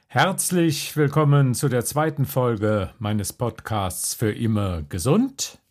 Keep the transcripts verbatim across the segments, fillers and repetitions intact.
Herzlich willkommen zu der zweiten Folge meines Podcasts Für immer gesund.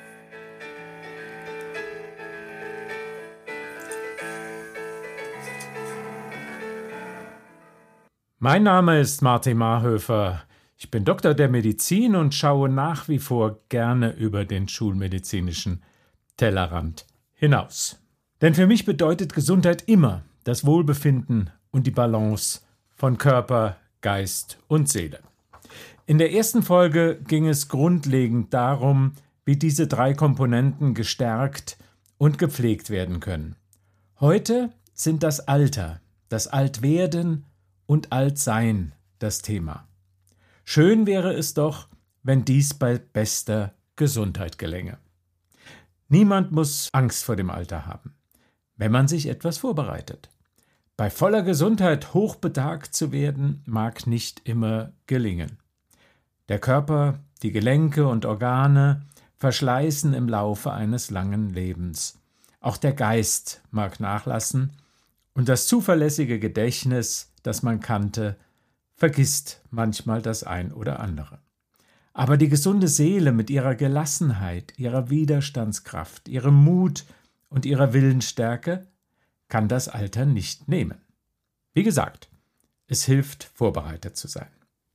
Mein Name ist Martin Marhöfer. Ich bin Doktor der Medizin und schaue nach wie vor gerne über den schulmedizinischen Tellerrand hinaus. Denn für mich bedeutet Gesundheit immer das Wohlbefinden und die Balance von Körper, Geist und Seele. In der ersten Folge ging es grundlegend darum, wie diese drei Komponenten gestärkt und gepflegt werden können. Heute sind das Alter, das Altwerden und Altsein das Thema. Schön wäre es doch, wenn dies bei bester Gesundheit gelänge. Niemand muss Angst vor dem Alter haben, wenn man sich etwas vorbereitet. Bei voller Gesundheit hochbetagt zu werden, mag nicht immer gelingen. Der Körper, die Gelenke und Organe verschleißen im Laufe eines langen Lebens. Auch der Geist mag nachlassen und das zuverlässige Gedächtnis, das man kannte, vergisst manchmal das ein oder andere. Aber die gesunde Seele mit ihrer Gelassenheit, ihrer Widerstandskraft, ihrem Mut und ihrer Willensstärke kann das Alter nicht nehmen. Wie gesagt, es hilft, vorbereitet zu sein.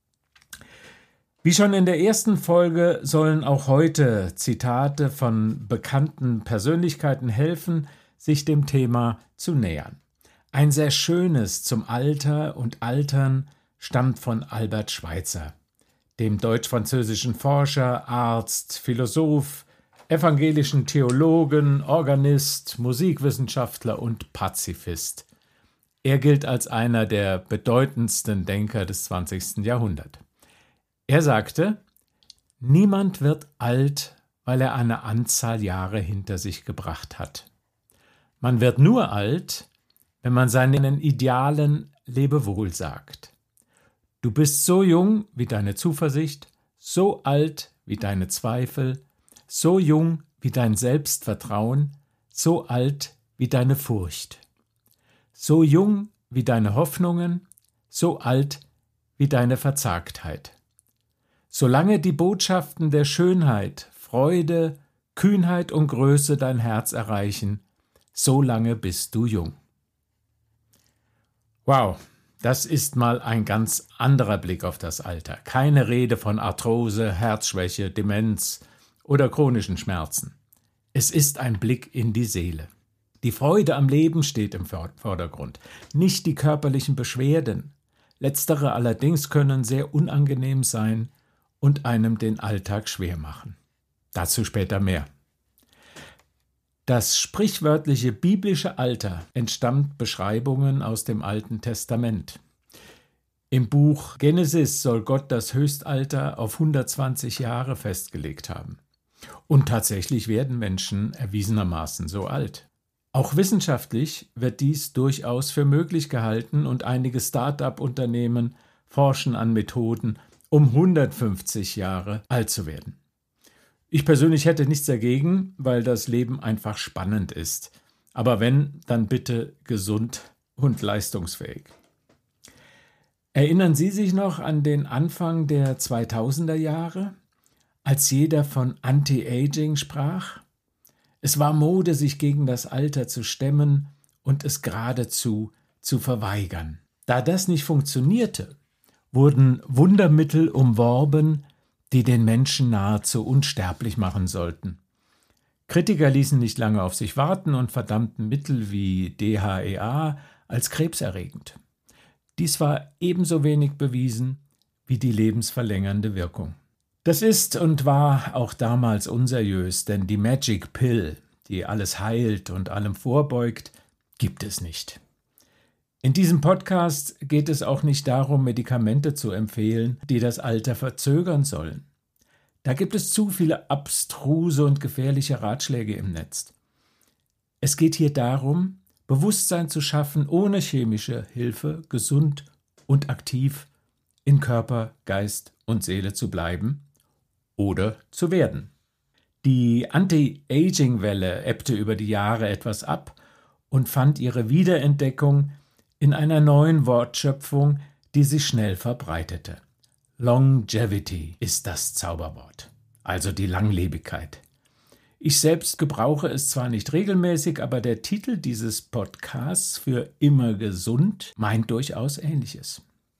Wie schon in der ersten Folge sollen auch heute Zitate von bekannten Persönlichkeiten helfen, sich dem Thema zu nähern. Ein sehr schönes zum Alter und Altern stammt von Albert Schweitzer, dem deutsch-französischen Forscher, Arzt, Philosoph, evangelischen Theologen, Organist, Musikwissenschaftler und Pazifist. Er gilt als einer der bedeutendsten Denker des zwanzigsten Jahrhunderts. Er sagte: Niemand wird alt, weil er eine Anzahl Jahre hinter sich gebracht hat. Man wird nur alt, wenn man seinen Idealen Lebewohl sagt. Du bist so jung wie deine Zuversicht, so alt wie deine Zweifel, so jung wie dein Selbstvertrauen, so alt wie deine Furcht. So jung wie deine Hoffnungen, so alt wie deine Verzagtheit. Solange die Botschaften der Schönheit, Freude, Kühnheit und Größe dein Herz erreichen, so lange bist du jung. Wow, das ist mal ein ganz anderer Blick auf das Alter. Keine Rede von Arthrose, Herzschwäche, Demenz oder chronischen Schmerzen. Es ist ein Blick in die Seele. Die Freude am Leben steht im Vordergrund, nicht die körperlichen Beschwerden. Letztere allerdings können sehr unangenehm sein und einem den Alltag schwer machen. Dazu später mehr. Das sprichwörtliche biblische Alter entstammt Beschreibungen aus dem Alten Testament. Im Buch Genesis soll Gott das Höchstalter auf hundertzwanzig Jahre festgelegt haben. Und tatsächlich werden Menschen erwiesenermaßen so alt. Auch wissenschaftlich wird dies durchaus für möglich gehalten und einige Start-up-Unternehmen forschen an Methoden, um hundertfünfzig Jahre alt zu werden. Ich persönlich hätte nichts dagegen, weil das Leben einfach spannend ist. Aber wenn, dann bitte gesund und leistungsfähig. Erinnern Sie sich noch an den Anfang der zweitausender Jahre, als jeder von Anti-Aging sprach? Es war Mode, sich gegen das Alter zu stemmen und es geradezu zu verweigern. Da das nicht funktionierte, wurden Wundermittel umworben, die den Menschen nahezu unsterblich machen sollten. Kritiker ließen nicht lange auf sich warten und verdammten Mittel wie D H E A als krebserregend. Dies war ebenso wenig bewiesen wie die lebensverlängernde Wirkung. Das ist und war auch damals unseriös, denn die Magic Pill, die alles heilt und allem vorbeugt, gibt es nicht. In diesem Podcast geht es auch nicht darum, Medikamente zu empfehlen, die das Alter verzögern sollen. Da gibt es zu viele abstruse und gefährliche Ratschläge im Netz. Es geht hier darum, Bewusstsein zu schaffen, ohne chemische Hilfe gesund und aktiv in Körper, Geist und Seele zu bleiben oder zu werden. Die Anti-Aging-Welle ebbte über die Jahre etwas ab und fand ihre Wiederentdeckung in einer neuen Wortschöpfung, die sich schnell verbreitete. Longevity ist das Zauberwort, also die Langlebigkeit. Ich selbst gebrauche es zwar nicht regelmäßig, aber der Titel dieses Podcasts für immer gesund meint durchaus Ähnliches.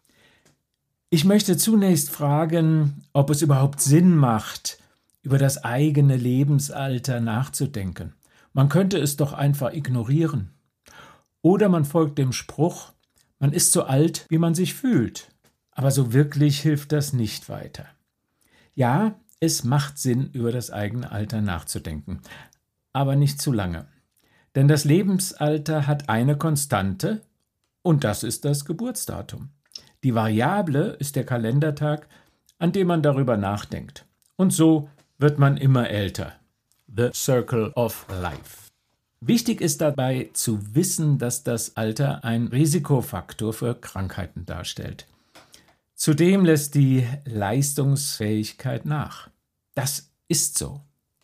Ich möchte zunächst fragen, ob es überhaupt Sinn macht, über das eigene Lebensalter nachzudenken. Man könnte es doch einfach ignorieren. Oder man folgt dem Spruch, man ist so alt, wie man sich fühlt. Aber so wirklich hilft das nicht weiter. Ja, es macht Sinn, über das eigene Alter nachzudenken, aber nicht zu lange. Denn das Lebensalter hat eine Konstante und das ist das Geburtsdatum. Die Variable ist der Kalendertag, an dem man darüber nachdenkt. Und so wird man immer älter. The Circle of Life. Wichtig ist dabei zu wissen, dass das Alter ein Risikofaktor für Krankheiten darstellt. Zudem lässt die Leistungsfähigkeit nach. Das ist so.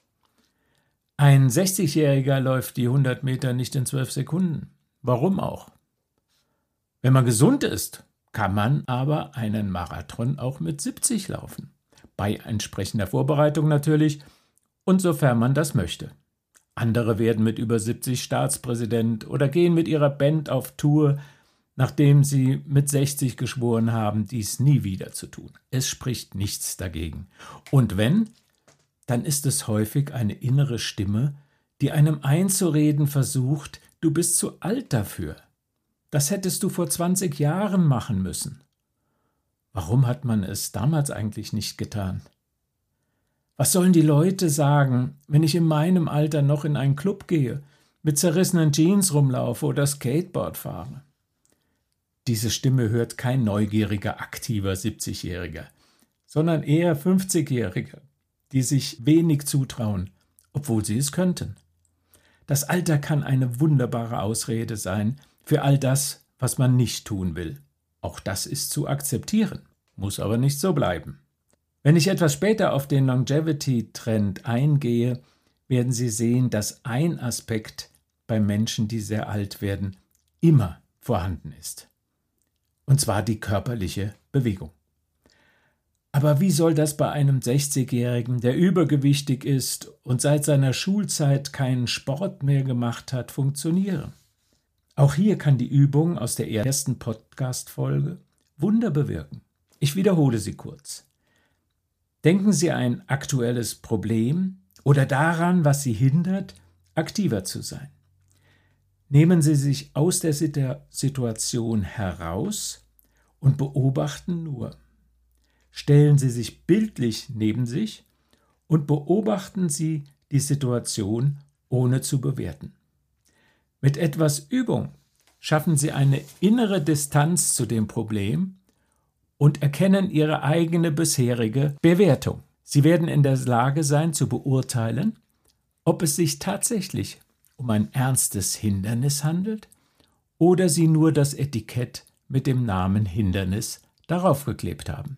Ein sechzigjähriger läuft die hundert Meter nicht in zwölf Sekunden. Warum auch? Wenn man gesund ist, kann man aber einen Marathon auch mit siebzig laufen. Bei entsprechender Vorbereitung natürlich und sofern man das möchte. Andere werden mit über siebzig Staatspräsident oder gehen mit ihrer Band auf Tour, nachdem sie mit sechzig geschworen haben, dies nie wieder zu tun. Es spricht nichts dagegen. Und wenn, dann ist es häufig eine innere Stimme, die einem einzureden versucht, du bist zu alt dafür. Das hättest du vor zwanzig Jahren machen müssen. Warum hat man es damals eigentlich nicht getan? Was sollen die Leute sagen, wenn ich in meinem Alter noch in einen Club gehe, mit zerrissenen Jeans rumlaufe oder Skateboard fahre? Diese Stimme hört kein neugieriger, aktiver siebzigjähriger, sondern eher fünfzigjährige, die sich wenig zutrauen, obwohl sie es könnten. Das Alter kann eine wunderbare Ausrede sein für all das, was man nicht tun will. Auch das ist zu akzeptieren, muss aber nicht so bleiben. Wenn ich etwas später auf den Longevity-Trend eingehe, werden Sie sehen, dass ein Aspekt bei Menschen, die sehr alt werden, immer vorhanden ist. Und zwar die körperliche Bewegung. Aber wie soll das bei einem sechzigjährigen, der übergewichtig ist und seit seiner Schulzeit keinen Sport mehr gemacht hat, funktionieren? Auch hier kann die Übung aus der ersten Podcast-Folge Wunder bewirken. Ich wiederhole sie kurz. Denken Sie an ein aktuelles Problem oder daran, was Sie hindert, aktiver zu sein. Nehmen Sie sich aus der Situation heraus und beobachten nur. Stellen Sie sich bildlich neben sich und beobachten Sie die Situation, ohne zu bewerten. Mit etwas Übung schaffen Sie eine innere Distanz zu dem Problem und erkennen Ihre eigene bisherige Bewertung. Sie werden in der Lage sein zu beurteilen, ob es sich tatsächlich um ein ernstes Hindernis handelt oder Sie nur das Etikett mit dem Namen Hindernis darauf geklebt haben.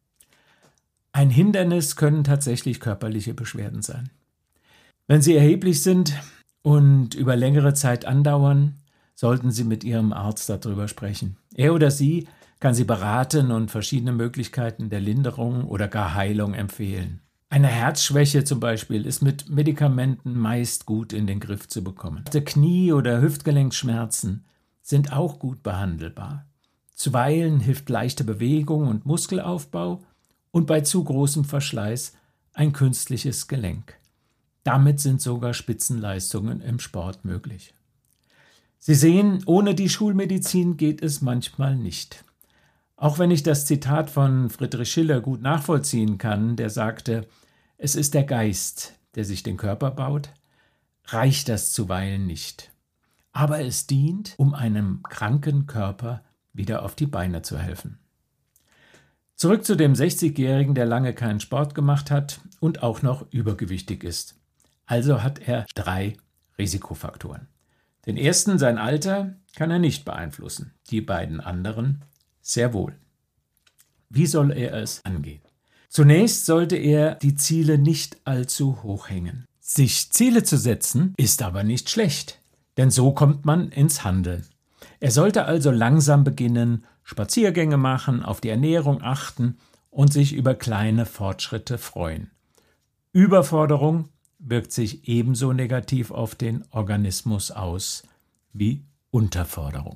Ein Hindernis können tatsächlich körperliche Beschwerden sein. Wenn sie erheblich sind und über längere Zeit andauern, sollten Sie mit Ihrem Arzt darüber sprechen. Er oder sie kann Sie beraten und verschiedene Möglichkeiten der Linderung oder gar Heilung empfehlen. Eine Herzschwäche zum Beispiel ist mit Medikamenten meist gut in den Griff zu bekommen. Knie- oder Hüftgelenkschmerzen sind auch gut behandelbar. Zuweilen hilft leichte Bewegung und Muskelaufbau und bei zu großem Verschleiß ein künstliches Gelenk. Damit sind sogar Spitzenleistungen im Sport möglich. Sie sehen, ohne die Schulmedizin geht es manchmal nicht. Auch wenn ich das Zitat von Friedrich Schiller gut nachvollziehen kann, der sagte, es ist der Geist, der sich den Körper baut, reicht das zuweilen nicht. Aber es dient, um einem kranken Körper wieder auf die Beine zu helfen. Zurück zu dem sechzigjährigen, der lange keinen Sport gemacht hat und auch noch übergewichtig ist. Also hat er drei Risikofaktoren. Den ersten, sein Alter, kann er nicht beeinflussen. Die beiden anderen sehr wohl. Wie soll er es angehen? Zunächst sollte er die Ziele nicht allzu hoch hängen. Sich Ziele zu setzen, ist aber nicht schlecht, denn so kommt man ins Handeln. Er sollte also langsam beginnen, Spaziergänge machen, auf die Ernährung achten und sich über kleine Fortschritte freuen. Überforderung wirkt sich ebenso negativ auf den Organismus aus wie Unterforderung.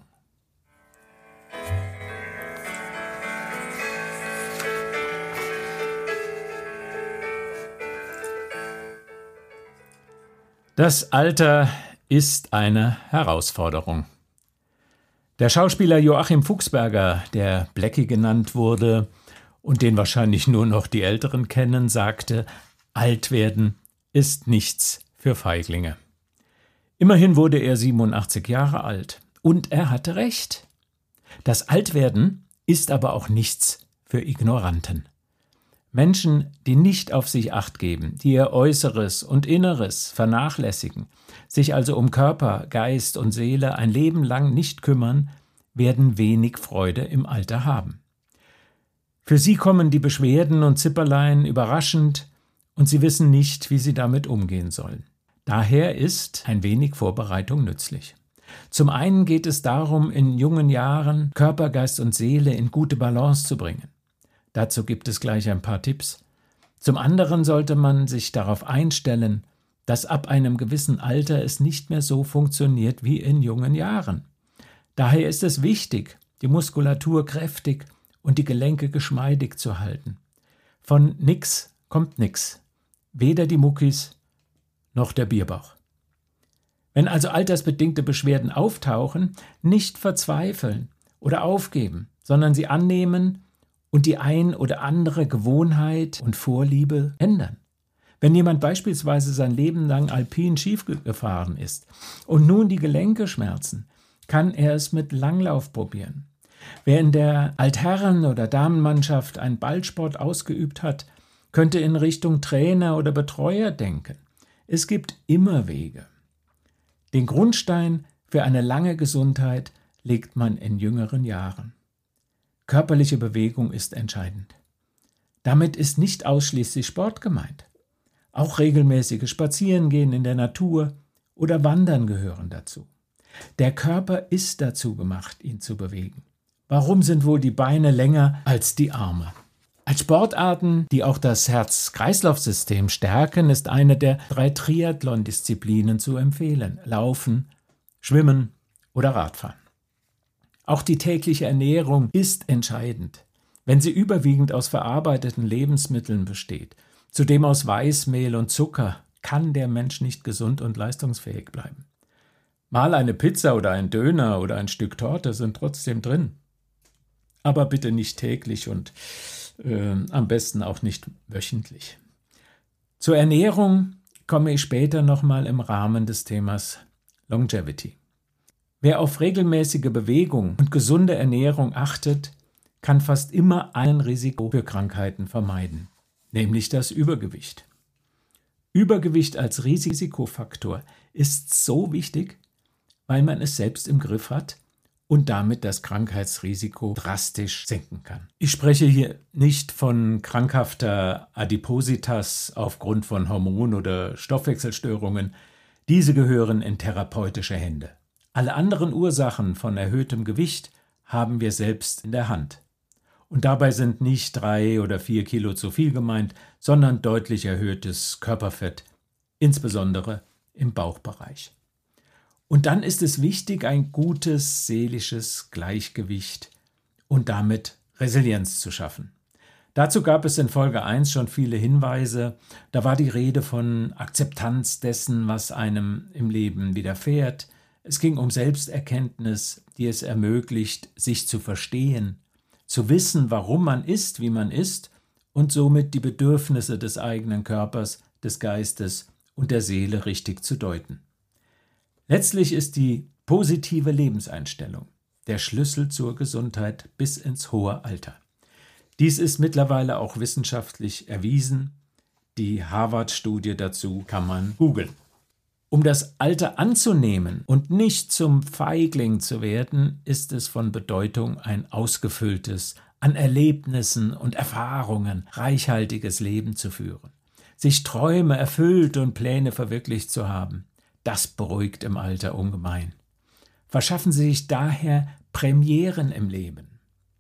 Das Alter ist eine Herausforderung. Der Schauspieler Joachim Fuchsberger, der Blackie genannt wurde und den wahrscheinlich nur noch die Älteren kennen, sagte, alt werden ist nichts für Feiglinge. Immerhin wurde er siebenundachtzig Jahre alt und er hatte recht. Das Altwerden ist aber auch nichts für Ignoranten. Menschen, die nicht auf sich Acht geben, die ihr Äußeres und Inneres vernachlässigen, sich also um Körper, Geist und Seele ein Leben lang nicht kümmern, werden wenig Freude im Alter haben. Für sie kommen die Beschwerden und Zipperlein überraschend und sie wissen nicht, wie sie damit umgehen sollen. Daher ist ein wenig Vorbereitung nützlich. Zum einen geht es darum, in jungen Jahren Körper, Geist und Seele in gute Balance zu bringen. Dazu gibt es gleich ein paar Tipps. Zum anderen sollte man sich darauf einstellen, dass ab einem gewissen Alter es nicht mehr so funktioniert wie in jungen Jahren. Daher ist es wichtig, die Muskulatur kräftig und die Gelenke geschmeidig zu halten. Von nix kommt nix, weder die Muckis noch der Bierbauch. Wenn also altersbedingte Beschwerden auftauchen, nicht verzweifeln oder aufgeben, sondern sie annehmen und die ein oder andere Gewohnheit und Vorliebe ändern. Wenn jemand beispielsweise sein Leben lang alpin Ski gefahren ist und nun die Gelenke schmerzen, kann er es mit Langlauf probieren. Wer in der Altherren- oder Damenmannschaft einen Ballsport ausgeübt hat, könnte in Richtung Trainer oder Betreuer denken. Es gibt immer Wege. Den Grundstein für eine lange Gesundheit legt man in jüngeren Jahren. Körperliche Bewegung ist entscheidend. Damit ist nicht ausschließlich Sport gemeint. Auch regelmäßige Spazierengehen in der Natur oder Wandern gehören dazu. Der Körper ist dazu gemacht, ihn zu bewegen. Warum sind wohl die Beine länger als die Arme? Als Sportarten, die auch das Herz-Kreislauf-System stärken, ist eine der drei Triathlon-Disziplinen zu empfehlen: Laufen, Schwimmen oder Radfahren. Auch die tägliche Ernährung ist entscheidend. Wenn sie überwiegend aus verarbeiteten Lebensmitteln besteht, zudem aus Weißmehl und Zucker, kann der Mensch nicht gesund und leistungsfähig bleiben. Mal eine Pizza oder ein Döner oder ein Stück Torte sind trotzdem drin. Aber bitte nicht täglich und äh, am besten auch nicht wöchentlich. Zur Ernährung komme ich später nochmal im Rahmen des Themas Longevity. Wer auf regelmäßige Bewegung und gesunde Ernährung achtet, kann fast immer ein Risiko für Krankheiten vermeiden, nämlich das Übergewicht. Übergewicht als Risikofaktor ist so wichtig, weil man es selbst im Griff hat und damit das Krankheitsrisiko drastisch senken kann. Ich spreche hier nicht von krankhafter Adipositas aufgrund von Hormon- oder Stoffwechselstörungen. Diese gehören in therapeutische Hände. Alle anderen Ursachen von erhöhtem Gewicht haben wir selbst in der Hand. Und dabei sind nicht drei oder vier Kilo zu viel gemeint, sondern deutlich erhöhtes Körperfett, insbesondere im Bauchbereich. Und dann ist es wichtig, ein gutes seelisches Gleichgewicht und damit Resilienz zu schaffen. Dazu gab es in Folge eins schon viele Hinweise. Da war die Rede von Akzeptanz dessen, was einem im Leben widerfährt. Es ging um Selbsterkenntnis, die es ermöglicht, sich zu verstehen, zu wissen, warum man ist, wie man ist und somit die Bedürfnisse des eigenen Körpers, des Geistes und der Seele richtig zu deuten. Letztlich ist die positive Lebenseinstellung der Schlüssel zur Gesundheit bis ins hohe Alter. Dies ist mittlerweile auch wissenschaftlich erwiesen. Die Harvard-Studie dazu kann man googeln. Um das Alter anzunehmen und nicht zum Feigling zu werden, ist es von Bedeutung, ein ausgefülltes, an Erlebnissen und Erfahrungen reichhaltiges Leben zu führen. Sich Träume erfüllt und Pläne verwirklicht zu haben, das beruhigt im Alter ungemein. Verschaffen Sie sich daher Premieren im Leben.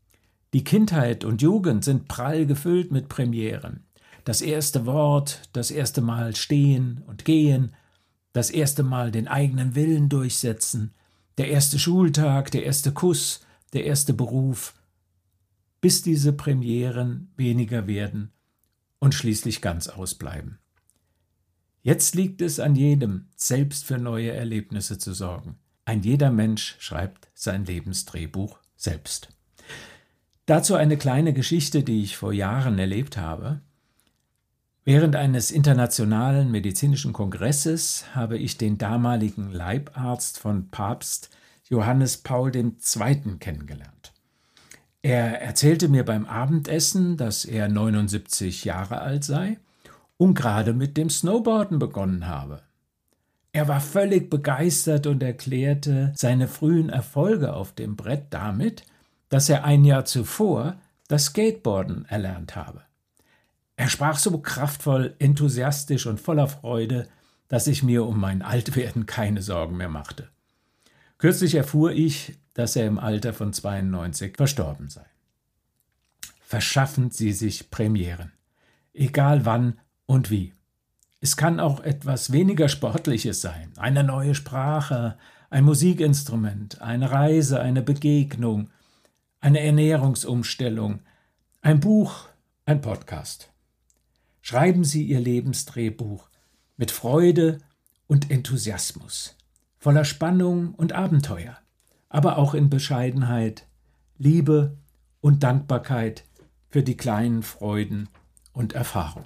Die Kindheit und Jugend sind prall gefüllt mit Premieren. Das erste Wort, das erste Mal stehen und gehen, das erste Mal den eigenen Willen durchsetzen, der erste Schultag, der erste Kuss, der erste Beruf, bis diese Premieren weniger werden und schließlich ganz ausbleiben. Jetzt liegt es an jedem, selbst für neue Erlebnisse zu sorgen. Ein jeder Mensch schreibt sein Lebensdrehbuch selbst. Dazu eine kleine Geschichte, die ich vor Jahren erlebt habe. Während eines internationalen medizinischen Kongresses habe ich den damaligen Leibarzt von Papst Johannes Paul der Zweite kennengelernt. Er erzählte mir beim Abendessen, dass er neunundsiebzig Jahre alt sei und gerade mit dem Snowboarden begonnen habe. Er war völlig begeistert und erklärte seine frühen Erfolge auf dem Brett damit, dass er ein Jahr zuvor das Skateboarden erlernt habe. Er sprach so kraftvoll, enthusiastisch und voller Freude, dass ich mir um mein Altwerden keine Sorgen mehr machte. Kürzlich erfuhr ich, dass er im Alter von zweiundneunzig verstorben sei. Verschaffen Sie sich Premieren, egal wann und wie. Es kann auch etwas weniger Sportliches sein, eine neue Sprache, ein Musikinstrument, eine Reise, eine Begegnung, eine Ernährungsumstellung, ein Buch, ein Podcast. Schreiben Sie Ihr Lebensdrehbuch mit Freude und Enthusiasmus, voller Spannung und Abenteuer, aber auch in Bescheidenheit, Liebe und Dankbarkeit für die kleinen Freuden und Erfahrungen.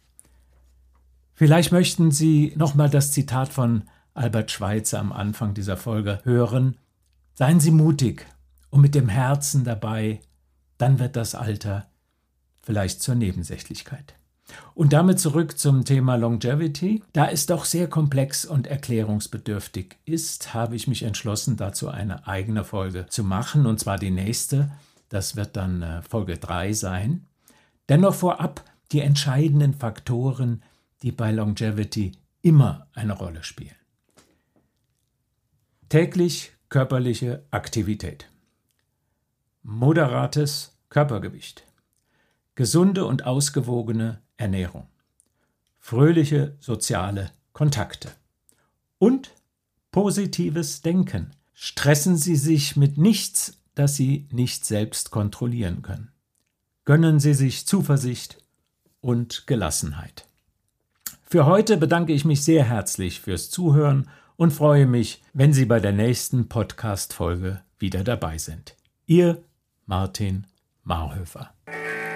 Vielleicht möchten Sie nochmal das Zitat von Albert Schweitzer am Anfang dieser Folge hören. Seien Sie mutig und mit dem Herzen dabei, dann wird das Alter vielleicht zur Nebensächlichkeit. Und damit zurück zum Thema Longevity. Da es doch sehr komplex und erklärungsbedürftig ist, habe ich mich entschlossen, dazu eine eigene Folge zu machen, und zwar die nächste. Das wird dann äh, Folge drei sein. Dennoch vorab die entscheidenden Faktoren, die bei Longevity immer eine Rolle spielen. Täglich körperliche Aktivität. Moderates Körpergewicht. Gesunde und ausgewogene Ernährung. Fröhliche soziale Kontakte. Und positives Denken. Stressen Sie sich mit nichts, das Sie nicht selbst kontrollieren können. Gönnen Sie sich Zuversicht und Gelassenheit. Für heute bedanke ich mich sehr herzlich fürs Zuhören und freue mich, wenn Sie bei der nächsten Podcast-Folge wieder dabei sind. Ihr Martin Marhöfer.